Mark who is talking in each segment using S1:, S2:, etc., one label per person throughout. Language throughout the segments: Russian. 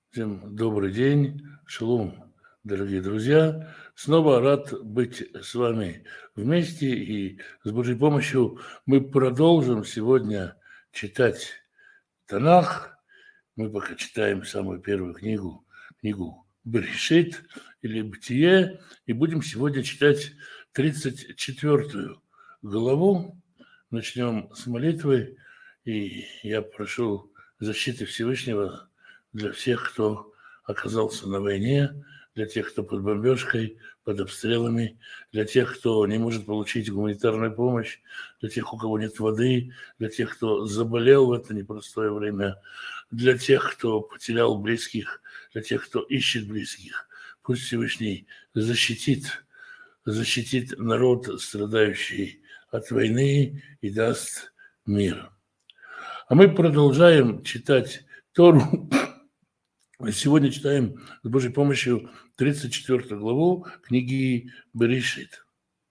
S1: Всем добрый день, шалом, дорогие друзья. Снова рад быть с вами вместе, и с Божьей помощью мы продолжим сегодня читать Танах. Мы пока читаем самую первую книгу Берешит или Бытие, и будем сегодня читать 34 главу. Начнем с молитвы, и я прошу защиты Всевышнего для всех, кто оказался на войне, для тех, кто под бомбежкой, под обстрелами, для тех, кто не может получить гуманитарную помощь, для тех, у кого нет воды, для тех, кто заболел в это непростое время, для тех, кто потерял близких, для тех, кто ищет близких. Пусть Всевышний защитит народ, страдающий от войны, и даст мир. А мы продолжаем читать Тору. Сегодня читаем с Божьей помощью 34 главу книги Берешит.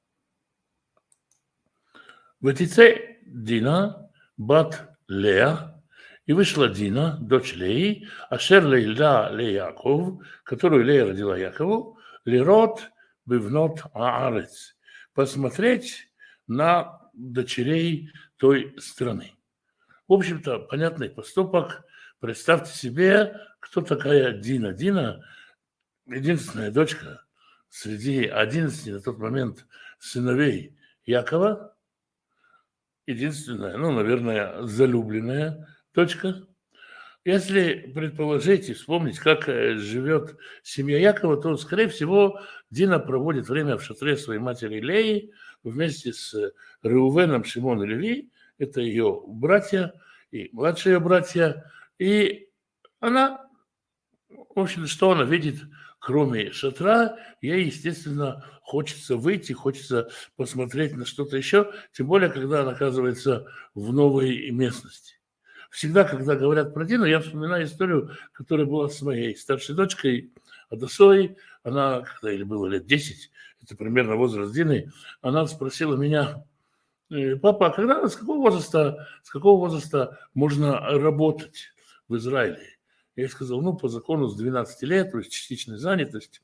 S1: «Ватице Дина, бат Лея, и вышла Дина, дочь Леи, ашер лейлда ле Яков, которую Лея родила Якову, лирот бивнот аарец, посмотреть на дочерей той страны». В общем-то, понятный поступок. Представьте себе, кто такая Дина. Дина – единственная дочка среди 11 на тот момент сыновей Якова, единственная, наверное, залюбленная дочка. Если предположить и вспомнить, как живет семья Якова, то, скорее всего, Дина проводит время в шатре своей матери Леи вместе с Реувеном, Шимон и Леви. Это ее братья и младшие братья. И она, в общем, что она видит, кроме шатра? Ей, естественно, хочется выйти, хочется посмотреть на что-то еще, тем более, когда она оказывается в новой местности. Всегда, когда говорят про Дину, я вспоминаю историю, которая была с моей старшей дочкой Адасой. Она, когда ей было лет 10, это примерно возраст Дины, она спросила меня: папа, а с какого возраста можно работать в Израиле? Я ей сказал, по закону с 12 лет, то есть частичная занятость,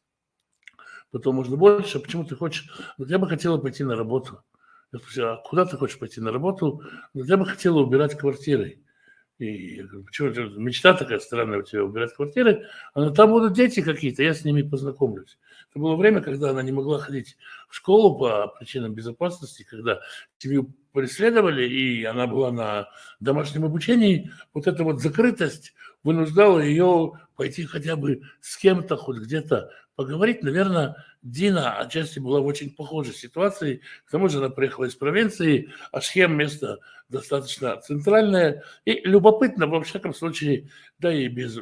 S1: потом можно больше. А почему ты хочешь? Я бы хотела пойти на работу. Я спросил, а куда ты хочешь пойти на работу? Я бы хотела убирать квартиры. И я говорю, почему мечта такая странная у тебя, убирать квартиры? Она, там будут дети какие-то, я с ними познакомлюсь. Это было время, когда она не могла ходить в школу по причинам безопасности, когда семью преследовали, и она была на домашнем обучении. Вот эта вот закрытость вынуждала ее пойти хотя бы с кем-то, хоть где-то поговорить. Наверное, Дина отчасти была в очень похожей ситуации. К тому же она приехала из провинции, а Шхем место достаточно центральное. И любопытно, во всяком случае, да и без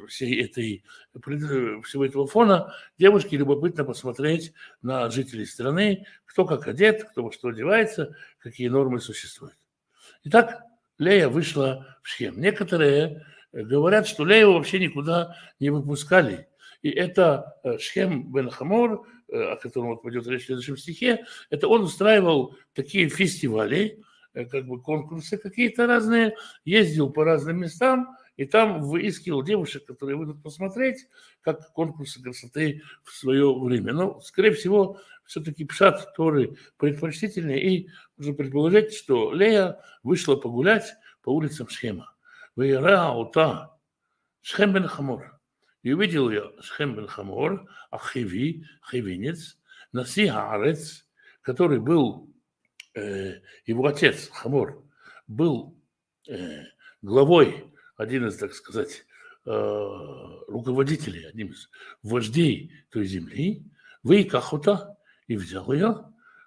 S1: всего этого фона, девушке любопытно посмотреть на жителей страны, кто как одет, кто во что одевается, какие нормы существуют. Итак, Лея вышла в Шхем. Некоторые говорят, что Лею вообще никуда не выпускали. И это Шхем бен Хамор, о котором вот пойдет речь в следующем стихе, это он устраивал такие фестивали, конкурсы какие-то разные, ездил по разным местам и там выискивал девушек, которые выйдут посмотреть, как конкурсы красоты в свое время. Но, скорее всего, все-таки пшат Торы предпочтительнее, и можно предположить, что Лея вышла погулять по улицам Шхема. Ута Шхем бен Хамор. И увидел я Шхем бен Хамор, хивинец, наси Аарец, который был, его отец Хамор, был главой, один из, так сказать, руководителей, одним из вождей той земли, выкахута, и взял ее,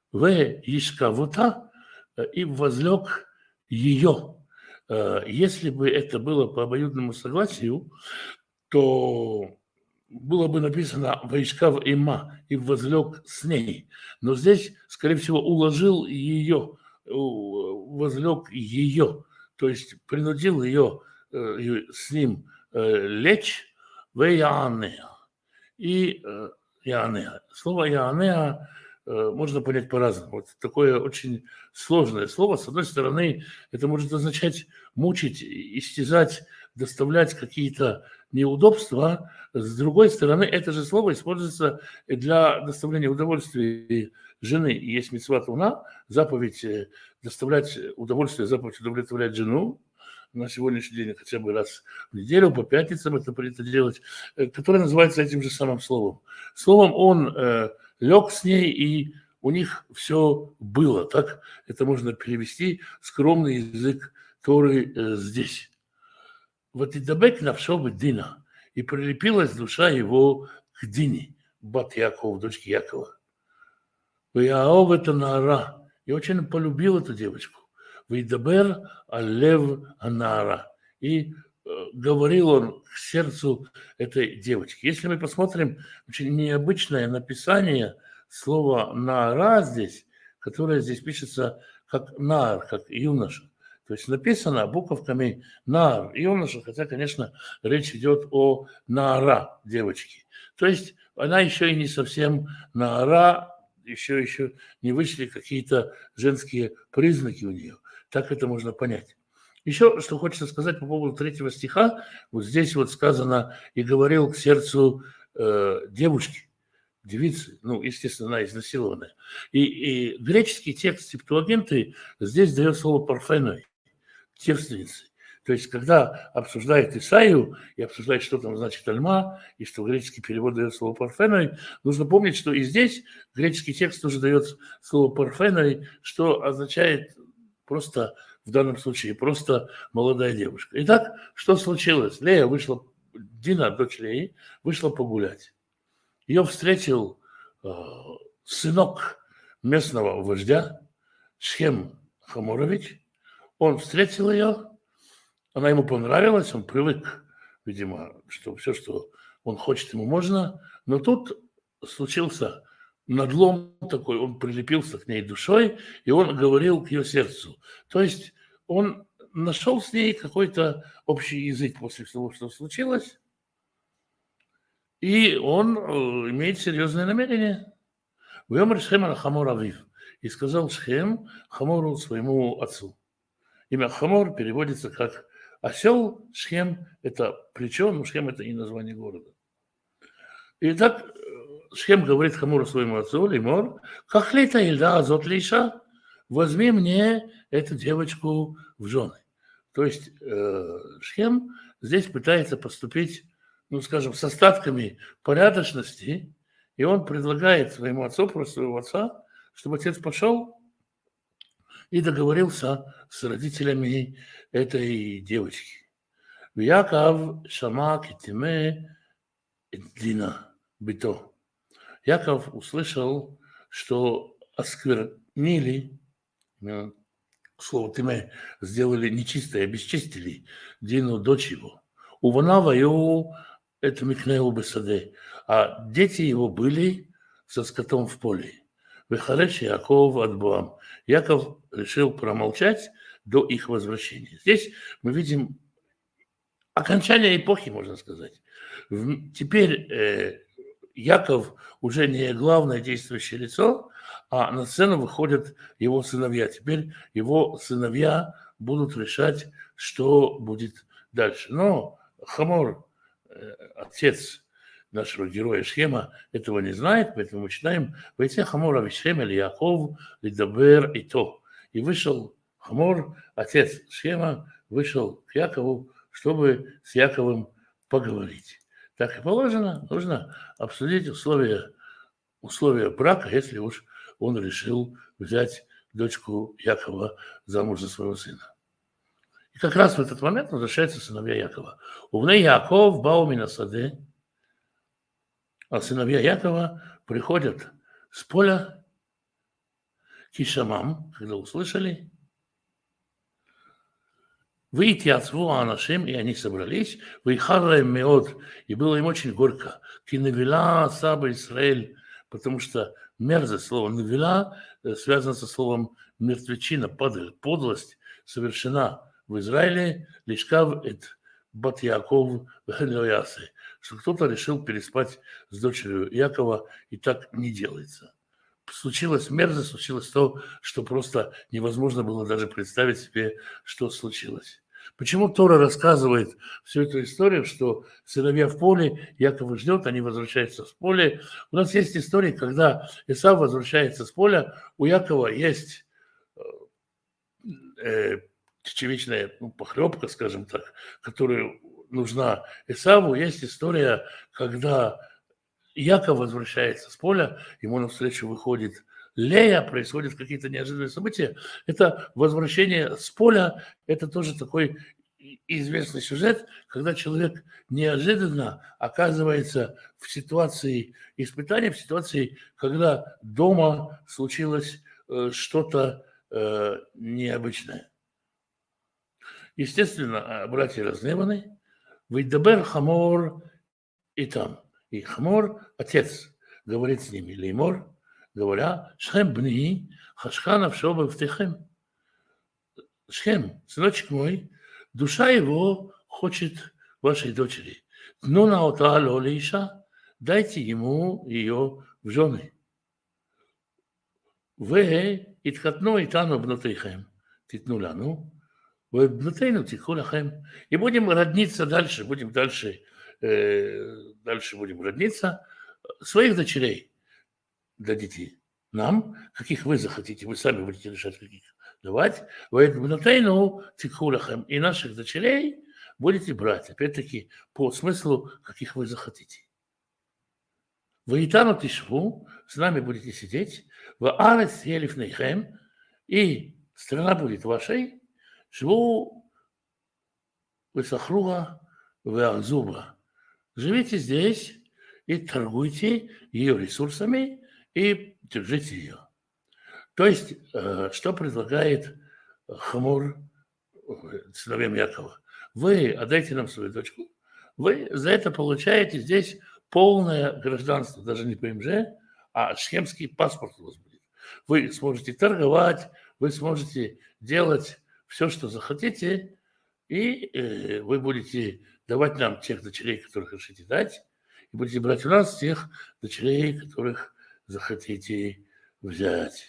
S1: ишкавута, и возлег ее. Если бы это было по обоюдному согласию, то было бы написано «Ваишкав има» и «возлег с ней». Но здесь, скорее всего, уложил ее, возлег ее, то есть принудил ее с ним лечь в Яанеа. И Яанеа. Слово Яанеа можно понять по-разному. Вот такое очень сложное слово. С одной стороны, это может означать мучить, истязать, доставлять какие-то неудобства. С другой стороны, это же слово используется для доставления удовольствия жены. Есть мицват уна, заповедь доставлять удовольствие, заповедь удовлетворять жену. На сегодняшний день хотя бы раз в неделю, по пятницам это принято делать, которое называется этим же самым словом. Словом, он лег с ней, и у них все было. Так это можно перевести, скромный язык Торы здесь. Вот и дабек навшо бедина, и прилепилась душа его к Дине, бат Якова, дочке Якова. Ваяов это наара, и очень полюбил эту девочку. Вейдабер алев анаара. И говорил он к сердцу этой девочки. Если мы посмотрим, очень необычное написание слова наара здесь, которое здесь пишется как нар, как юноша. То есть написано буковками нар, юноша, хотя, конечно, речь идет о наара девочки. То есть она еще и не совсем наара, еще не вышли какие-то женские признаки у нее. Так это можно понять. Еще, что хочется сказать по поводу 3 стиха, вот здесь вот сказано «и говорил к сердцу девушки», девицы, ну, естественно, она изнасилованная. И греческий текст Септуагинты здесь дает слово «парфеной», девственницы. То есть, когда обсуждает Исаию и обсуждает, что там значит «альма», и что греческий перевод дает слово «парфеной», нужно помнить, что и здесь греческий текст тоже дает слово «парфеной», что означает просто, в данном случае, просто молодая девушка. Итак, что случилось? Лея вышла, Дина, дочь Леи, вышла погулять. Ее встретил сынок местного вождя, Шхем Хаморович. Он встретил ее, она ему понравилась, он привык, видимо, что все, что он хочет, ему можно. Но тут случился надлом такой, он прилепился к ней душой, и он говорил к ее сердцу. То есть он нашел с ней какой-то общий язык после всего, что случилось, и он имеет серьезное намерение. «Вьомер Шхем аль Хамор авив», и сказал Шхем Хамору, своему отцу. Имя Хамор переводится как осел. Шхем – это плечо, но Шхем – это не название города. Итак, Шхем говорит Хамору, своему отцу, Лимор, «Кахлита ильда азот лиша, возьми мне эту девочку в жены». То есть Шхем здесь пытается поступить, ну, скажем, с остатками порядочности, и он предлагает своему отцу, просто своего отца, чтобы отец пошел и договорился с родителями этой девочки. Яков шама китиме Дина бито. Яков услышал, что осквернили, слово тиме, сделали нечистое, обесчистили Дину, дочь его. Уванава его это микнеу бесаде, а дети его были со скотом в поле. Вехареш Яков от Боам. Яков решил промолчать до их возвращения. Здесь мы видим окончание эпохи, можно сказать. Теперь Яков уже не главное действующее лицо, а на сцену выходят его сыновья. Теперь его сыновья будут решать, что будет дальше. Но Хамор, отец нашего героя Шхема, этого не знает, поэтому мы читаем «Войти Хамор авишхем эль Яков лидабер ито». И вышел Хамор, отец Шхема, вышел к Якову, чтобы с Яковом поговорить. Так и положено, нужно обсудить условия брака, если уж он решил взять дочку Якова замуж за своего сына. И как раз в этот момент возвращаются сыновья Якова. Увней Яков баумина саде, а сыновья Якова приходят с поля кишамам, когда услышали, выйти от своего анашим, и они собрались, выихарраем меот, и было им очень горько. Киневила саба Исраэль, потому что мерзость, слово невила, связано со словом мертвечина, подлость совершена в Израиле, лишкав эт бат Яков вехелёясы, что кто-то решил переспать с дочерью Якова, и так не делается. Случилась мерзость, случилось то, что просто невозможно было даже представить себе, что случилось. Почему Тора рассказывает всю эту историю, что сыновья в поле, Яков их ждет, они возвращаются с поля. У нас есть история, когда Исав возвращается с поля, у Якова есть чечевичная похлебка, скажем так, которая нужна Исаву. Есть история, когда Яков возвращается с поля, ему навстречу выходит Лея, происходят какие-то неожиданные события. Это возвращение с поля, это тоже такой известный сюжет, когда человек неожиданно оказывается в ситуации испытания, в ситуации, когда дома случилось что-то необычное. Естественно, братья разгневаны. «Вейдабер хамор и там». И Хамор, отец, говорит с ними, Леймор, говоря, «Шхем бни, хашханав шоба втехем». Шхем, сыночек мой, душа его хочет вашей дочери. Но на ота лоли иша, дайте ему ее в жены. Вы итхатну итану бнутейхем, титну лану, вы бнутейну тикху лахем. И будем родниться дальше, будем дальше будем родниться, своих дочерей дадите нам, каких вы захотите, вы сами будете решать, каких давать, и наших дочерей будете брать, опять-таки, по смыслу, каких вы захотите. Ваитану тишву, с нами будете сидеть, ваарец елифнейхем, и страна будет вашей, шву высохруга веахзуба. Живите здесь и торгуйте ее ресурсами и держите ее. То есть, что предлагает Хамор сыновьям Якова? Вы отдайте нам свою дочку, вы за это получаете здесь полное гражданство, даже не ПМЖ, а шхемский паспорт у вас будет. Вы сможете торговать, вы сможете делать все, что захотите, и вы будете давать нам тех дочерей, которых хотите дать, и будете брать у нас тех дочерей, которых захотите взять.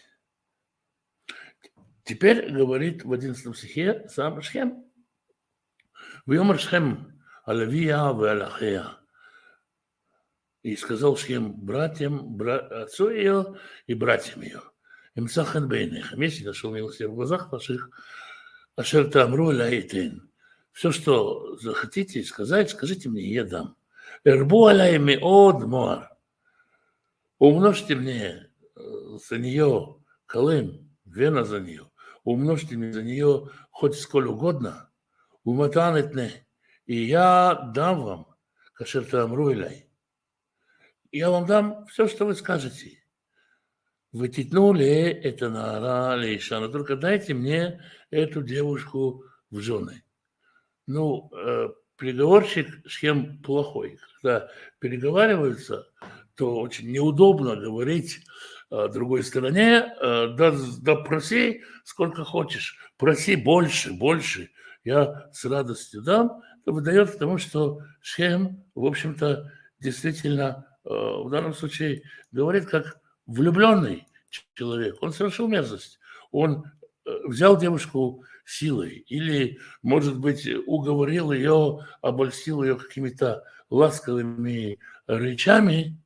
S1: Теперь говорит в 11 стихе сам Шхем. «Вьомар Шхем алавия веалахея». И сказал Шхем братьям, отцу ее и братьям ее. Им сахан бейнехам. Если нашел милости в глазах ваших, ашер таамру лаитен. Все, что захотите сказать, скажите мне, я дам. Эрбу алай меод моар. Умножьте мне за нее колым, вена за нее. Умножьте мне за нее хоть сколь угодно. Уматанетне. И я дам вам, кашер таамру илай. Я вам дам все, что вы скажете. Вы титнули это наара лейша, но только дайте мне эту девушку в жены. Ну, переговорщик Шхем плохой. Когда переговариваются, то очень неудобно говорить другой стороне, да проси сколько хочешь, проси больше, я с радостью дам. Это выдает к тому, что Шхем, в общем-то, действительно в данном случае говорит как влюбленный человек. Он совершил мерзость. Он взял девушку силой или, может быть, уговорил ее, обольстил ее какими-то ласковыми речами,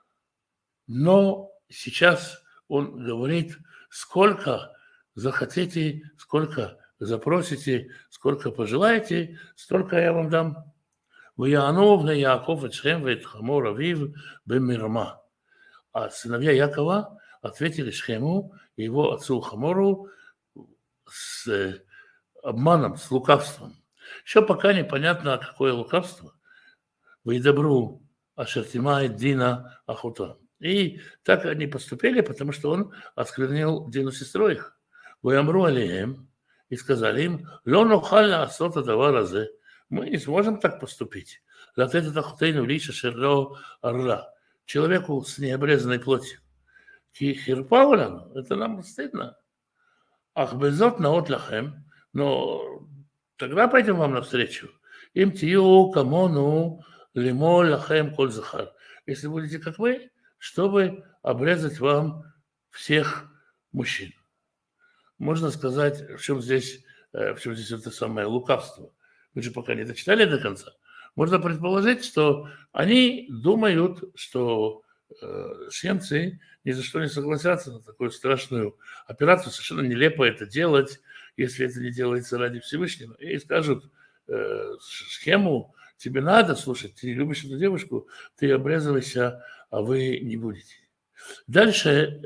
S1: но сейчас он говорит, сколько захотите, сколько запросите, сколько пожелаете, столько я вам дам. «Ваяну бней Яаков эт Шхем вэт Хамор авив бемирма». А сыновья Якова ответили Шхему и его отцу Хамору с обманом, с лукавством. Еще пока непонятно, какое лукавство. «Вейдабру ашертимай дина ахута». И так они поступили, потому что он осквернил Дину сестру их. «Ваямру алием». И сказали им, «Ло нохалля асота даваразе». Мы не сможем так поступить. «Латет это хутейну лиша шерло арра». Человеку с необрезанной плотью. Хирпаулян, это нам стыдно. Ах, безот наот лахем, но тогда пойдем вам навстречу. Им тию камону лимо лахем коль захар. Если будете как вы, чтобы обрезать вам всех мужчин. Можно сказать, в чем здесь Причем здесь это самое лукавство. Мы же пока не дочитали до конца. Можно предположить, что они думают, что шхемцы ни за что не согласятся на такую страшную операцию. Совершенно нелепо это делать, если это не делается ради Всевышнего. И скажут Шхему: тебе надо, слушай, ты любишь эту девушку, ты обрезывайся, а вы не будете. Дальше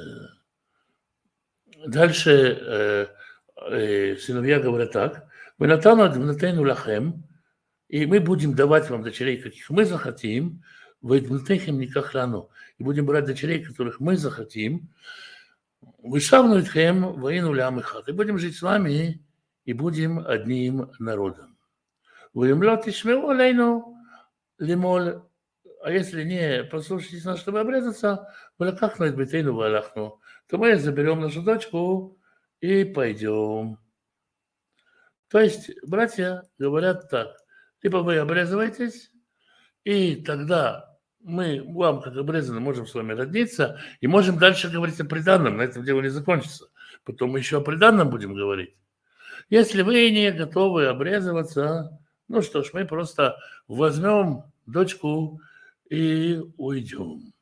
S1: сыновья говорят так: мы натану лахем, и мы будем давать вам дочерей, каких мы захотим, вейдмутехем никак лану, и будем брать дочерей, которых мы захотим, вышавну итхем воину лям ихат, и будем жить с вами, и будем одним народом. Вымлет ишмеу алейну лимоль, а если не послушаетесь нас, чтобы обрезаться, валакахну из бетейну валахну, то мы заберем нашу дочку и пойдем. То есть братья говорят так: либо вы обрезываетесь, и тогда мы вам, как обрезаны, можем с вами родниться, и можем дальше говорить о приданном, на этом дело не закончится. Потом мы еще о приданном будем говорить. Если вы не готовы обрезываться, ну что ж, мы просто возьмем дочку и уйдем.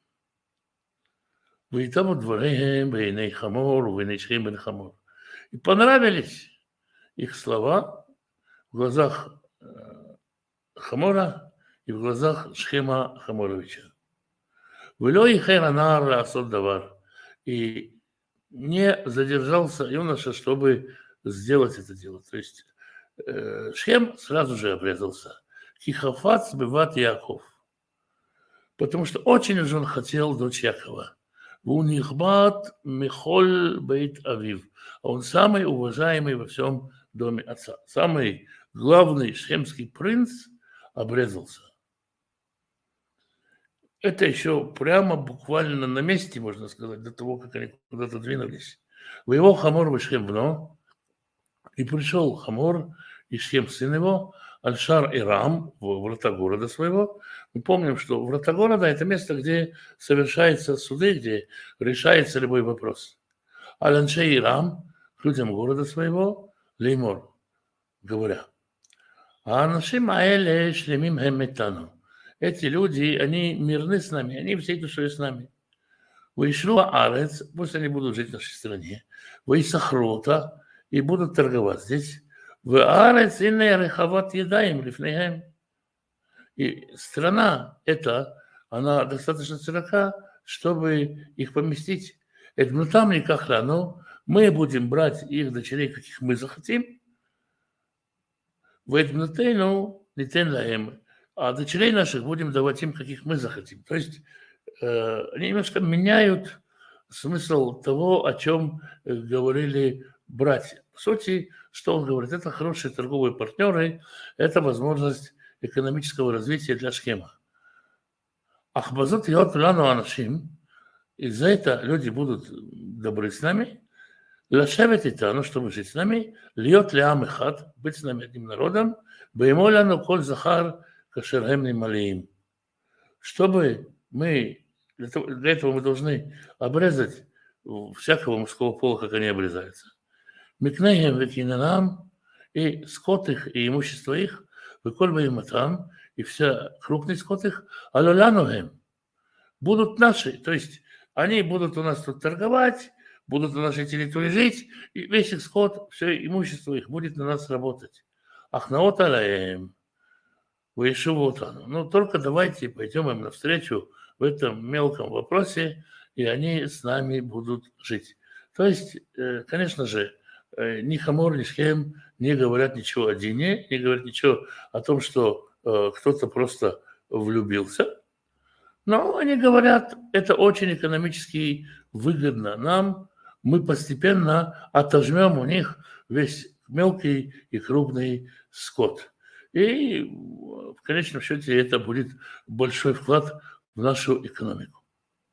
S1: И понравились их слова в глазах Хамора и в глазах Шхема Хаморовича. И не задержался юноша, чтобы сделать это дело. То есть Шхем сразу же обрезался. Кихафат сбиват Яков. Потому что очень уж он хотел дочь Якова. Унихбат михоль бейт авив. А он самый уважаемый во всем доме отца. Самый главный шхемский принц обрезался. Это еще прямо буквально на месте, можно сказать, до того, как они куда-то двинулись. В его Хамор вышхем вно, и пришел Хамор и Шхем, сын его, Аль-Шар и Рам, в врата города своего. Мы помним, что врата города – это место, где совершаются суды, где решается любой вопрос. Аль-Аншей и Рам к людям города своего, Леймор, говоря: «Анашим аэле шлемим хэмметану». Эти люди, они мирны с нами, они всей душой с нами. «Вейшру аарец», пусть они будут жить в нашей стране. «Вейсахрота», и будут торговать здесь. «В аарец инне рехават едаем лифнеhem». И страна эта, она достаточно широка, чтобы их поместить. Это ну там никак лану, мы будем брать их дочерей, каких мы захотим. В этом нитен лаем, а дочерей наших будем давать им, каких мы захотим. То есть они немножко меняют смысл того, о чем говорили братья. По сути, что он говорит? Это хорошие торговые партнеры, это возможность экономического развития для Шхема. Ахбазот йот лану анашим, и за это люди будут добры с нами, лашевет итану, чтобы жить с нами, льет леам эхад, быть с нами одним народом, беймо лану коль захар кашерхем нималиим. Чтобы мы, для этого мы должны обрезать всякого мужского пола, как они обрезаются. Микнехем векинанам, и скот их, и имущество их, выколь баиматам, и вся крупный скот их, алолянухем, будут наши, то есть они будут у нас тут торговать, будут на нашей территории жить, и весь их скот, все имущество их будет на нас работать. Ахнаот алаем, вейшувотану. Ну, только давайте пойдем им навстречу в этом мелком вопросе, и они с нами будут жить. То есть, конечно же, ни Хамор, ни Шхем не говорят ничего о Дине, не говорят ничего о том, что кто-то просто влюбился. Но они говорят, это очень экономически выгодно нам, мы постепенно отожмем у них весь мелкий и крупный скот. И в конечном счете это будет большой вклад в нашу экономику.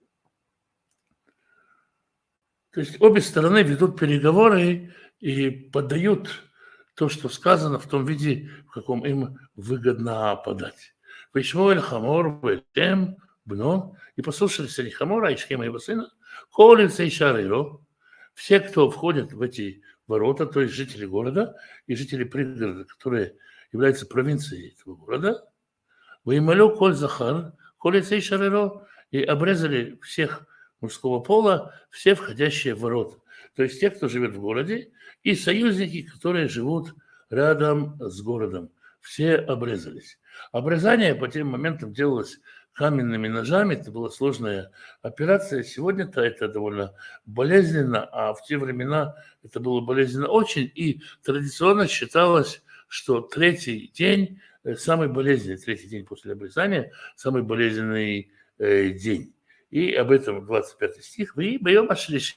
S1: То есть обе стороны ведут переговоры и подают то, что сказано, в том виде, в каком им выгодно подать. Вишмуэль Хамор, Вэльтем, Бно, и послушались они Хамора, и Шхема его сына, Колин Сейшарило, все, кто входят в эти ворота, то есть жители города и жители пригорода, которые являются провинцией этого города, «Ваималю коль захар, коль яцей шареро», и обрезали всех мужского пола, все входящие в ворота. То есть те, кто живет в городе, и союзники, которые живут рядом с городом. Все обрезались. Обрезание по тем моментам делалось каменными ножами, это была сложная операция. Сегодня-то это довольно болезненно, а в те времена это было болезненно очень. И традиционно считалось, что третий день, самый болезненный, третий день после обрезания, самый болезненный день. И об этом 25 стих. «Вы боем ошлиши».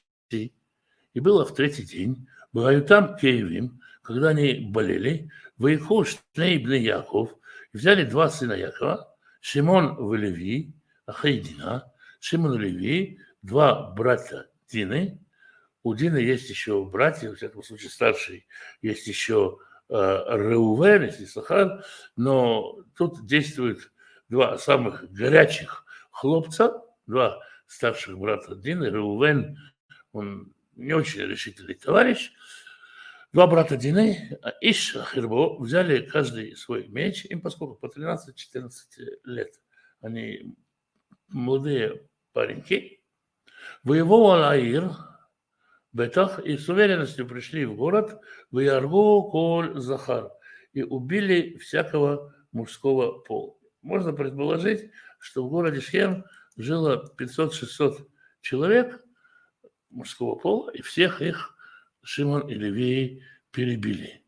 S1: И было в третий день, бывают там Киевим, когда они болели, выехал Шней бны Яков, и взяли два сына Якова, Шимон в Леви, Ахайдина, Шимон и Леви, два брата Дины. У Дины есть еще братья, в всяком случае старший, есть еще Реувен, есть Исахар, но тут действуют два самых горячих хлопца, два старших брата Дины, Реувен, он не очень решительный товарищ. Два брата Дины, Иш, Хирбо, взяли каждый свой меч, им поскольку по 13-14 лет. Они молодые пареньки. Воевал Алаир, Бетах, и с уверенностью пришли в город, в Яргу, Коль, Захар, и убили всякого мужского пола. Можно предположить, что в городе Шхем жило 500-600 человек мужского пола, и всех их Шимон и Левий перебили,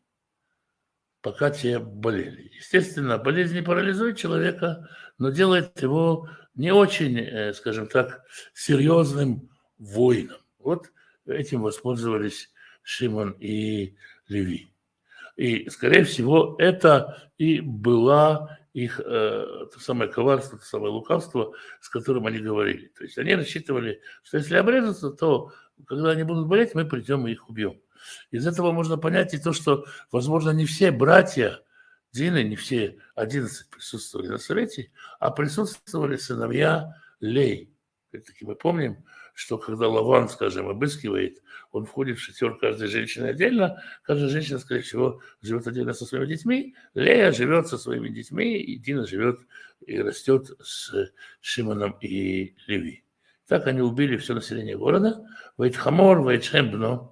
S1: пока те болели. Естественно, болезнь не парализует человека, но делает его не очень, скажем так, серьезным воином. Вот этим воспользовались Шимон и Леви. И, скорее всего, это и была их то самое коварство, то самое лукавство, с которым они говорили. То есть они рассчитывали, что если обрезаться, то когда они будут болеть, мы придем и их убьем. Из этого можно понять и то, что, возможно, не все братья Дины, не все 11 присутствовали на совете, а присутствовали сыновья Лей. Опять-таки мы помним, что когда Лаван, скажем, обыскивает, он входит в шатер каждой женщины отдельно, каждая женщина, скорее всего, живет отдельно со своими детьми, Лея живет со своими детьми, и Дина живет и растет с Шимоном и Леви. Так они убили все население города. Вейтхамор, Вейтшем бно,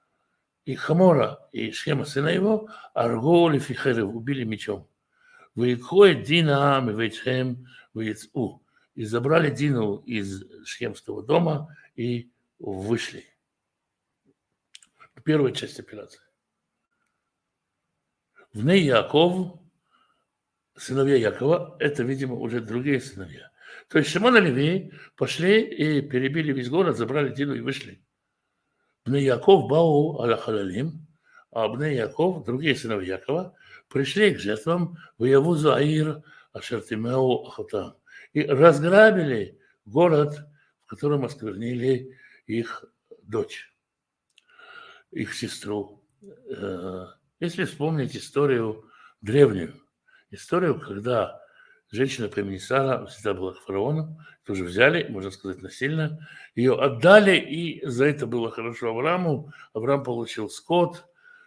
S1: и Хамора, и Шхема, сына его, Арго лефихерев, убили мечом. Вейтхоет Дина, Вейтшем, Вейтцу. И забрали Дину из Шхемского дома и вышли. Первая часть операции. Вней Яков, сыновья Якова, это, видимо, уже другие сыновья. То есть Шимон и Леви пошли и перебили весь город, забрали Дину и вышли. Бней Яков бау аля халалим, а Бней Яков, другие сыновья Якова, пришли к жертвам в Явузу Аир Ашертимеу Ахатам и разграбили город, в котором осквернили их дочь, их сестру. Если вспомнить историю древнюю, историю, когда женщина по имени Сара всегда была к фараону, тоже взяли, можно сказать, насильно, ее отдали, и за это было хорошо Аврааму. Авраам получил скот,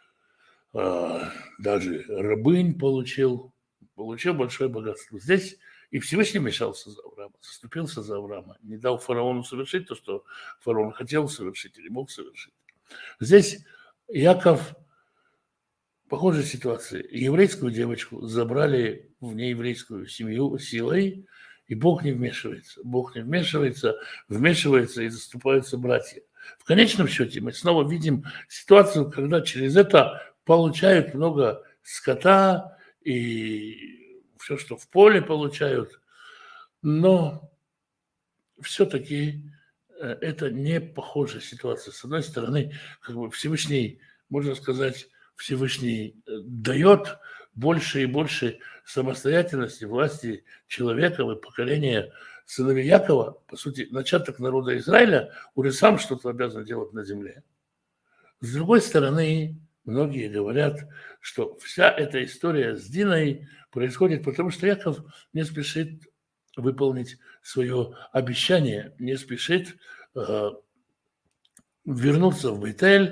S1: даже рабынь получил большое богатство. Здесь и Всевышний вмешался за Авраама, заступился за Авраама, не дал фараону совершить то, что фараон хотел совершить или мог совершить. Здесь Яков, похожая ситуация. Еврейскую девочку забрали в нееврейскую семью силой, и Бог не вмешивается. Бог не вмешивается, вмешивается и заступаются братья. В конечном счете мы снова видим ситуацию, когда через это получают много скота и все, что в поле получают, но все-таки это не похожая ситуация. С одной стороны, как бы Всевышний, можно сказать, Всевышний дает больше и больше самостоятельности, власти человека и поколения сыновей Якова, по сути, начаток народа Израиля, уже сам что-то обязан делать на земле. С другой стороны, многие говорят, что вся эта история с Диной происходит потому, что Яков не спешит выполнить свое обещание, не спешит вернуться в Бейтель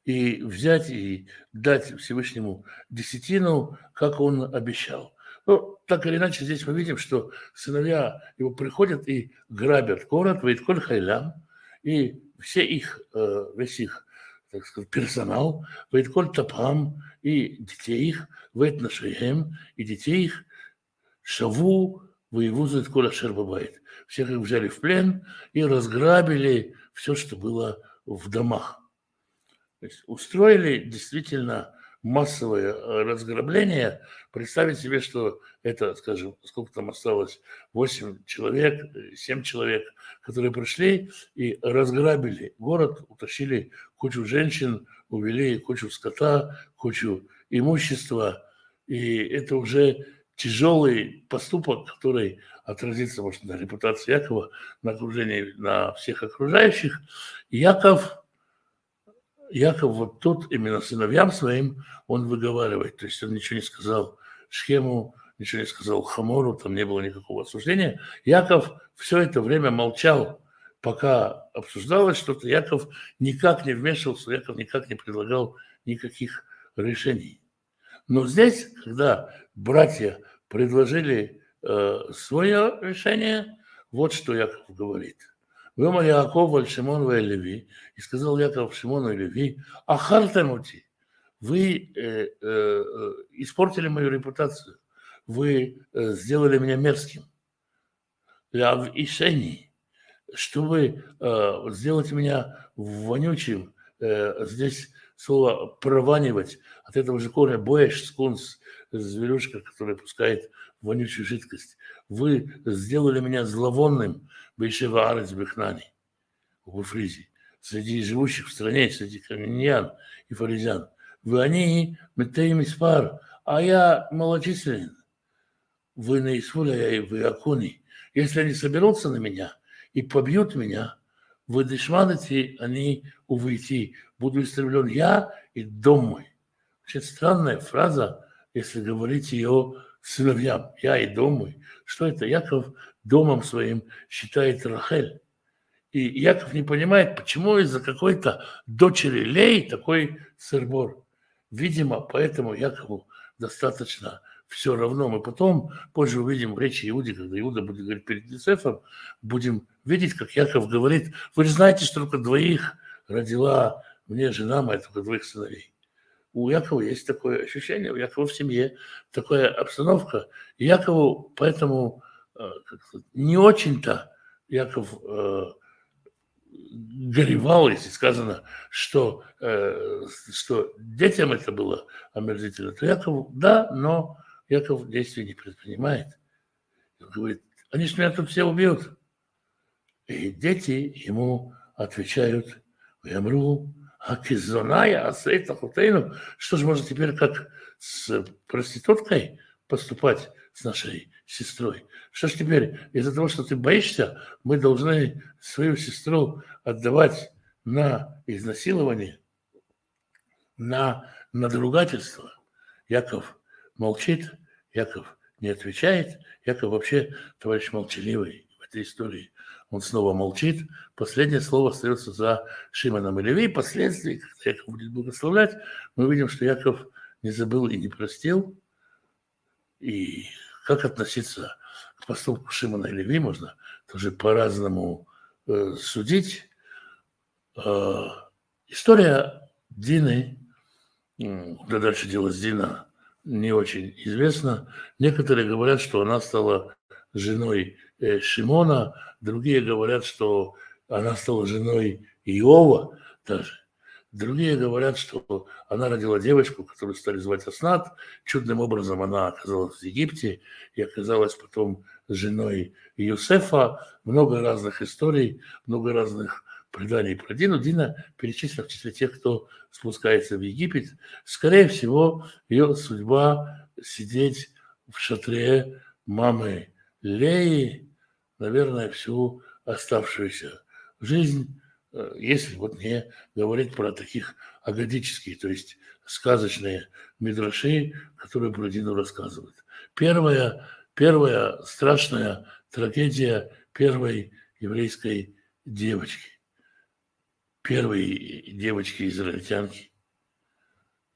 S1: и взять и дать Всевышнему десятину, как он обещал. Ну, так или иначе, здесь мы видим, что сыновья его приходят и грабят город, Вейтколь Хайлям, и весь их, так сказать, персонал, Вейтколь Тапхам, и детей их, Вейтнашейхем, и детей их, Шаву, воевузу Вейтколь Ашер Бабайт. Всех их взяли в плен и разграбили все, что было в домах. То есть устроили действительно массовое разграбление. Представить себе, что это, скажем, сколько там осталось, 8 человек, 7 человек, которые пришли и разграбили город, утащили кучу женщин, увели кучу скота, кучу имущества. И это уже тяжелый поступок, который отразится, может, на репутации Якова, на окружении, на всех окружающих. Яков вот тут именно сыновьям своим он выговаривает. То есть он ничего не сказал Шхему, ничего не сказал Хамору, там не было никакого осуждения. Яков все это время молчал, пока обсуждалось что-то. Яков никак не вмешивался, Яков никак не предлагал никаких решений. Но здесь, когда братья предложили свое решение, вот что Яков говорит. Вымар Яаков аль Шимон ве Леви, и сказал Яков Шимону и Леви, ахартемути, вы испортили мою репутацию, вы сделали меня мерзким. Ляв ишени, чтобы сделать меня вонючим, здесь слово прованивать, от этого же корня боэш, скунс, зверюшка, которая пускает вонючую жидкость. Вы сделали меня зловонным, Бейшева Арец Бехнани, в Фризе, среди живущих в стране, среди каньян и фаризян. Вы они, метеем испар, а я малочислен. Вы наисфуля, вы акуни. Если они соберутся на меня и побьют меня, вы дешманите, они увойти. Буду истреблен я и дом мой. Очень странная фраза, если говорить ее сыновьям. Я и дом мой. Что это? Яков домом своим считает Рахель. И Яков не понимает, почему из-за какой-то дочери Леи такой сыр-бор. Видимо, поэтому Якову достаточно все равно. Мы потом, позже увидим в речи Иуды, когда Иуда будет говорить перед Йосефом, будем видеть, как Яков говорит, вы же знаете, что только двоих родила мне жена моя, только двоих сыновей. У Якова есть такое ощущение, у Якова в семье такая обстановка. И Якову поэтому не очень-то Яков горевал, если сказано, что детям это было омерзительно, то Яков, да, но Яков действий не предпринимает. Он говорит, они же меня тут все убьют. И дети ему отвечают, «Ямру, акизоная, асейта хутейну». Что же можно теперь как с проституткой поступать с нашей сестрой? Что ж теперь, из-за того, что ты боишься, мы должны свою сестру отдавать на изнасилование, на надругательство? Яков молчит, Яков не отвечает, Яков вообще товарищ молчаливый в этой истории. Он снова молчит. Последнее слово остается за Шимоном и Леви. Впоследствии, когда Яков будет благословлять, мы увидим, что Яков не забыл и не простил. И как относиться к поступку Шимона и Леви, можно тоже по-разному судить. История Дины, куда дальше делась Дина, не очень известна. Некоторые говорят, что она стала женой Шимона, другие говорят, что она стала женой Иова даже. Другие говорят, что она родила девочку, которую стали звать Аснат. Чудным образом она оказалась в Египте и оказалась потом женой Юсефа. Много разных историй, много разных преданий про Дину. Дина перечислена в числе тех, кто спускается в Египет. Скорее всего, ее судьба сидеть в шатре мамы Леи, наверное, всю оставшуюся жизнь, если вот не говорить про таких агадические, то есть сказочные мидраши, которые про Дину рассказывают. Первая страшная трагедия первой еврейской девочки, первой девочки-израильтянки,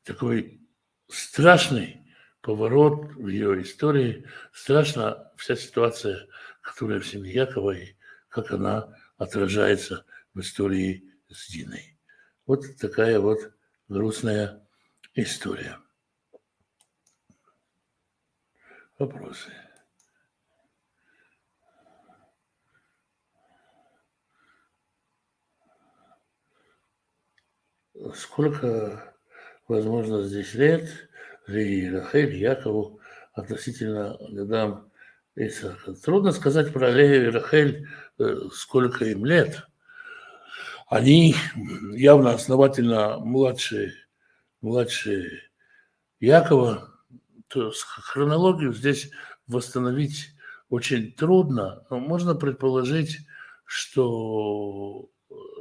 S1: такой страшный поворот в ее истории, страшна вся ситуация, которая в семье Якова, и как она отражается в истории с Диной. Вот такая вот грустная история. Вопросы? Сколько, возможно, здесь лет Рахель, Якову относительно годам Исаака? Трудно сказать про Лею и Рахель, сколько им лет. Они явно основательно младшие Якова. То хронологию здесь восстановить очень трудно, но можно предположить, что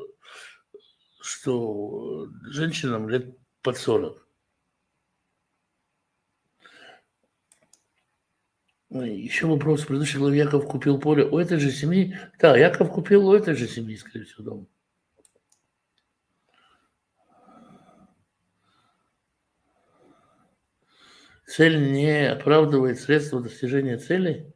S1: женщинам лет под 40. Еще вопрос. В предыдущей главе Яков купил поле у этой же семьи. Да, Яков купил у этой же семьи, скорее всего, дом. Цель не оправдывает средства достижения цели.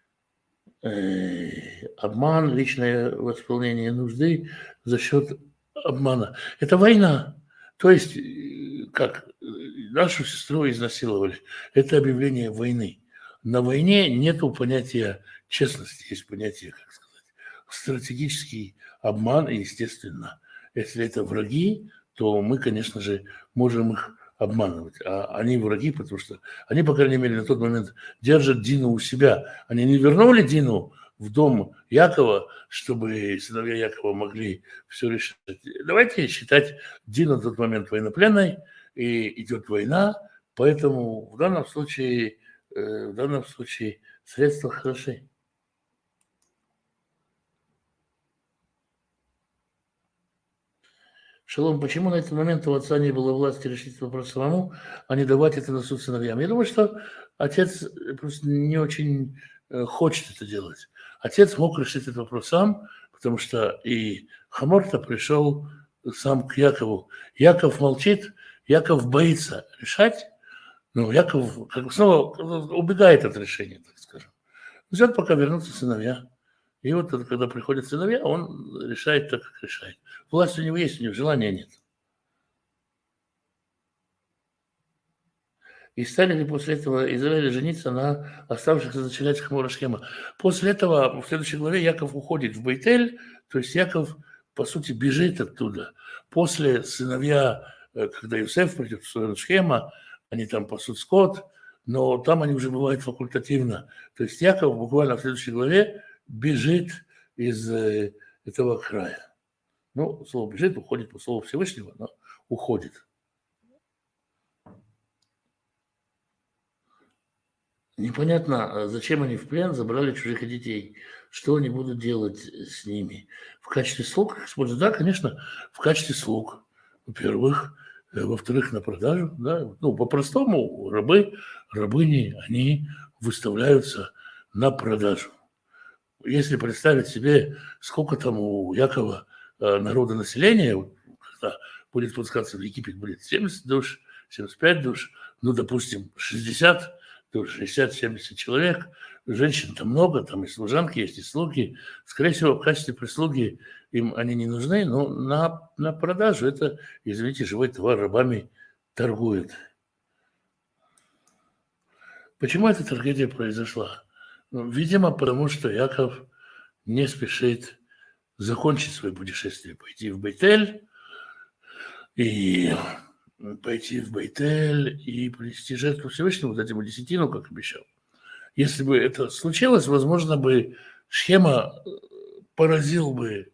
S1: Обман, личное восполнение нужды за счет обмана. Это война. То есть, как нашу сестру изнасиловали, это объявление войны. На войне нет понятия честности, есть понятие, как сказать, стратегический обман, и, естественно, если это враги, то мы, конечно же, можем их обманывать. А они враги, потому что они, по крайней мере, на тот момент держат Дину у себя. Они не вернули Дину в дом Якова, чтобы сыновья Якова могли все решить. Давайте считать Дину на тот момент военнопленной, и идет война, поэтому в данном случае средства хороши. Шалом, почему на этот момент у отца не было власти решить этот вопрос самому, а не давать это на суд сыновьям? Я думаю, что отец просто не очень хочет это делать. Отец мог решить этот вопрос сам, потому что и Хамор-то пришел сам к Якову. Яков молчит, Яков боится решать, но Яков как снова убегает от решения, так скажем. Ждет, пока вернутся сыновья. И вот когда приходят сыновья, он решает так, как решает. Власть у него есть, у него желания нет. И стали ли после этого Израиля жениться на оставшихся дочерях Хамора Шхема? После этого, в следующей главе, Яков уходит в Бейтель, то есть Яков, по сути, бежит оттуда. После сыновья, когда Иосиф придет в сторону Шхема, они там пасут скот, но там они уже бывают факультативно. То есть Яков буквально в следующей главе бежит из этого края. Ну, слово бежит, уходит по слову Всевышнего, но уходит. Непонятно, зачем они в плен забрали чужих детей. Что они будут делать с ними? В качестве слуг используют? Да, конечно, в качестве слуг. Во-первых. Во-вторых, на продажу. Да? Ну, по-простому, рабыни, они выставляются на продажу. Если представить себе, сколько там у Якова народонаселения, когда будет спускаться в Египет, будет 70 душ, 75 душ, ну, допустим, 60 душ, 60-70 человек, женщин там много, там и служанки есть, и слуги. Скорее всего, в качестве прислуги им они не нужны, но на продажу это, извините, живой товар, рабами торгуют. Почему эта трагедия произошла? Ну, видимо, потому что Яков не спешит закончить свое путешествие, пойти в Бейтель и принести жертву Всевышнему, дать ему десятину, как обещал. Если бы это случилось, возможно бы Шхема поразил бы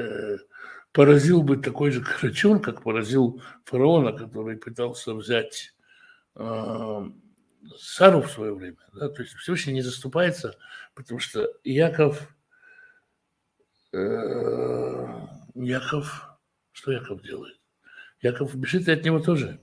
S1: такой же Карачун, как поразил фараона, который пытался взять Сару в свое время. Да? То есть Всевышний не заступается, потому что Яков, что Яков делает? Яков бежит и от него тоже.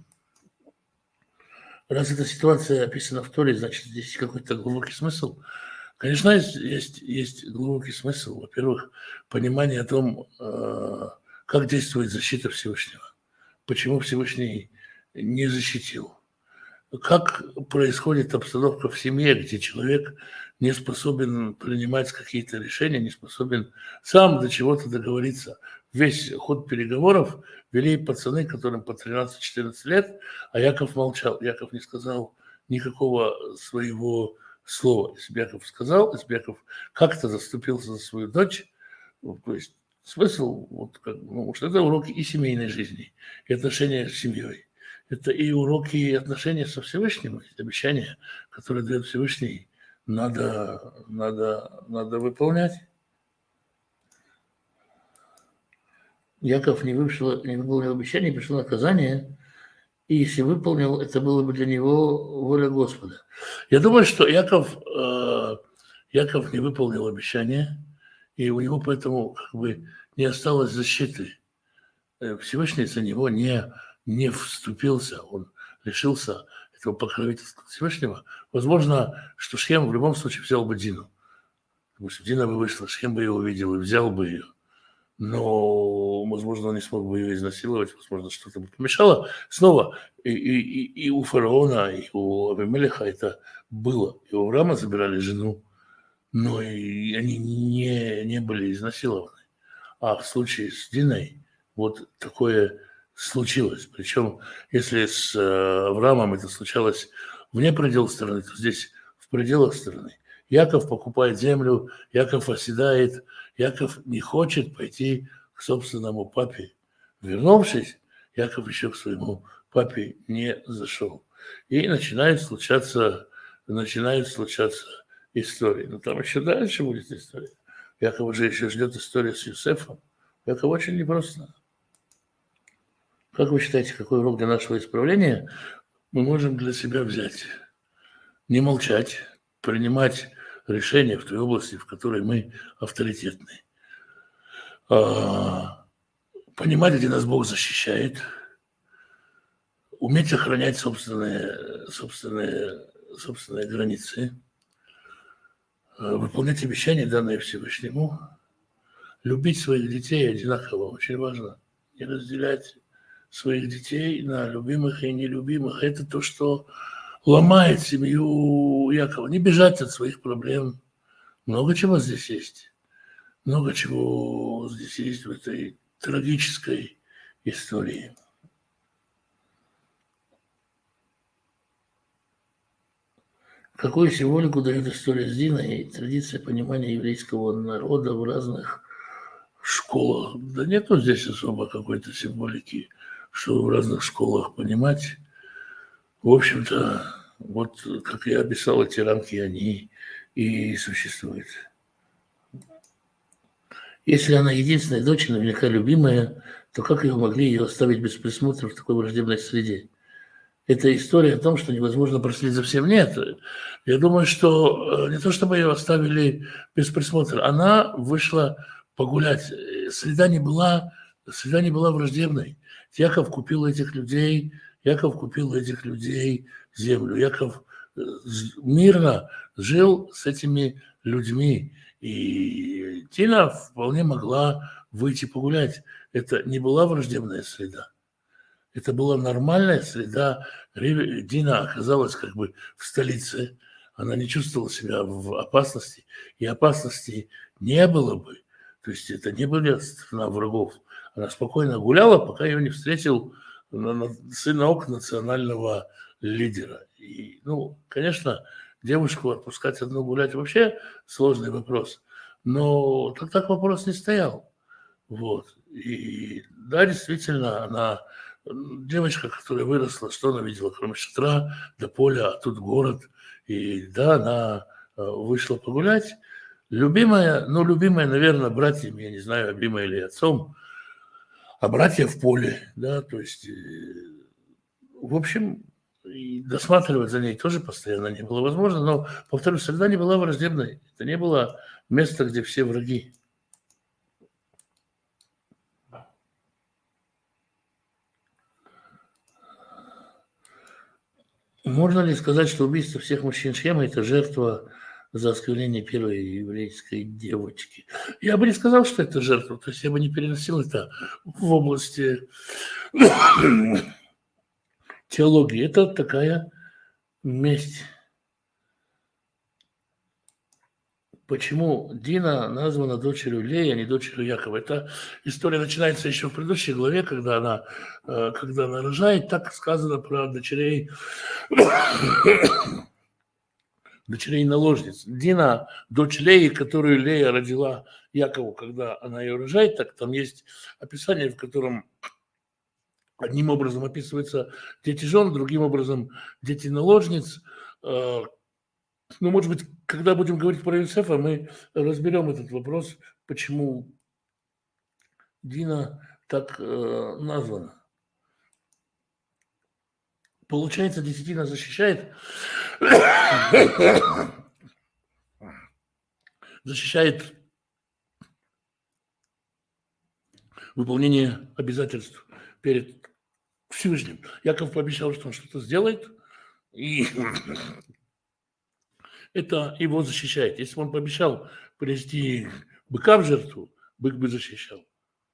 S1: Раз эта ситуация описана в Торе, значит, здесь есть какой-то глубокий смысл. Конечно, есть глубокий смысл. Во-первых, понимание о том, как действует защита Всевышнего. Почему Всевышний не защитил. Как происходит обстановка в семье, где человек не способен принимать какие-то решения, не способен сам до чего-то договориться. Весь ход переговоров вели пацаны, которым по 13-14 лет, а Яков молчал. Яков не сказал никакого своего слова. Если бы Яков сказал, если бы Яков как-то заступился за свою дочь, то есть смысл, вот, что это уроки и семейной жизни, и отношения с семьей. Это и уроки и отношения со Всевышним, обещания, которые дает Всевышний, надо выполнять. Яков не выполнил обещание, пришло наказание, и если выполнил, это было бы для него воля Господа. Я думаю, что Яков не выполнил обещание, и у него поэтому не осталось защиты. Всевышний за него не вступился, он лишился этого покровительства Всевышнего. Возможно, что Шхем в любом случае взял бы Дину. Потому что Дина бы вышла, Шхем бы ее увидел и взял бы ее. Но, возможно, он не смог бы ее изнасиловать, возможно, что-то бы помешало. Снова, и у фараона, и у Авимелеха это было. И у Авраама забирали жену, но и они не были изнасилованы. А в случае с Диной вот такое случилось. Причем, если с Авраамом это случалось вне пределов страны, то здесь в пределах страны. Яков покупает землю, Яков оседает, Яков не хочет пойти к собственному папе. Вернувшись, Яков еще к своему папе не зашел. И начинают случаться истории. Но там еще дальше будет история. Якова же еще ждет история с Юсефом. Яков очень непросто. Как вы считаете, какой урок для нашего исправления мы можем для себя взять? Не молчать, принимать решения в той области, в которой мы авторитетны. Понимать, где нас Бог защищает. Уметь охранять собственные границы. Выполнять обещания, данные Всевышнему. Любить своих детей одинаково, очень важно. Не разделять своих детей на любимых и нелюбимых. Это то, что ломает семью Якова. Не бежать от своих проблем. Много чего здесь есть. Много чего здесь есть в этой трагической истории. Какую символику дает история с Диной и традиция понимания еврейского народа в разных школах? Да нету здесь особо какой-то символики, что в разных школах понимать. В общем-то, вот как я описал, эти рамки, они и существуют. Если она единственная дочь, наверняка любимая, то как ее могли ее оставить без присмотра в такой враждебной среде? Это история о том, что невозможно проследить за всем. Нет, я думаю, что не то чтобы ее оставили без присмотра, она вышла погулять. Среда не была враждебной. Яков купил этих людей землю. Яков мирно жил с этими людьми. И Тина вполне могла выйти погулять. Это не была враждебная среда. Это была нормальная среда. Дина оказалась в столице. Она не чувствовала себя в опасности. И опасности не было бы. То есть это не были страна врагов. Она спокойно гуляла, пока ее не встретил сынок национального лидера. И, конечно, девушку отпускать одну гулять вообще сложный вопрос. Но так вопрос не стоял. Вот. И да, действительно, она девочка, которая выросла, что она видела, кроме шатра до поля, а тут город. И да, она вышла погулять. Любимая, наверное, братьями, я не знаю, любимая или отцом, а братья в поле, да, то есть, в общем, и досматривать за ней тоже постоянно не было возможно, но, повторюсь, среда не была враждебной, это не было место, где все враги. Можно ли сказать, что убийство всех мужчин Шхема – это жертва за осквернение первой еврейской девочки? Я бы не сказал, что это жертва, то есть я бы не переносил это в области теологии. Это такая месть. Почему Дина названа дочерью Леи, а не дочерью Якова? Эта история начинается еще в предыдущей главе, когда она рожает. Так сказано про дочерей наложниц. Дина, дочь Леи, которую Лея родила Якову, когда она ее рожает, так там есть описание, в котором одним образом описываются дети жен, другим образом дети наложниц. Ну, может быть, когда будем говорить про Иосифа, мы разберем этот вопрос, почему Дина так названа. Получается, десятина защищает выполнение обязательств перед Всевышним. Яков пообещал, что он что-то сделает, и это его защищает. Если бы он пообещал принести быка в жертву, бык бы защищал.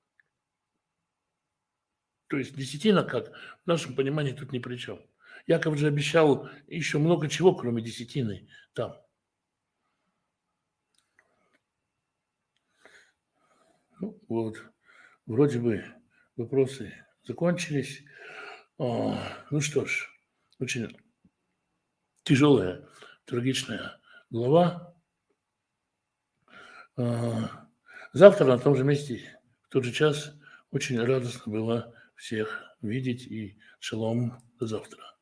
S1: То есть десятина, как в нашем понимании, тут ни при чем. Яков же обещал еще много чего, кроме десятины там. Ну, вот, вроде бы вопросы закончились. Ну что ж, очень тяжелая, трагичная глава. Завтра на том же месте, в тот же час, очень радостно было всех видеть. И шалом, до завтра.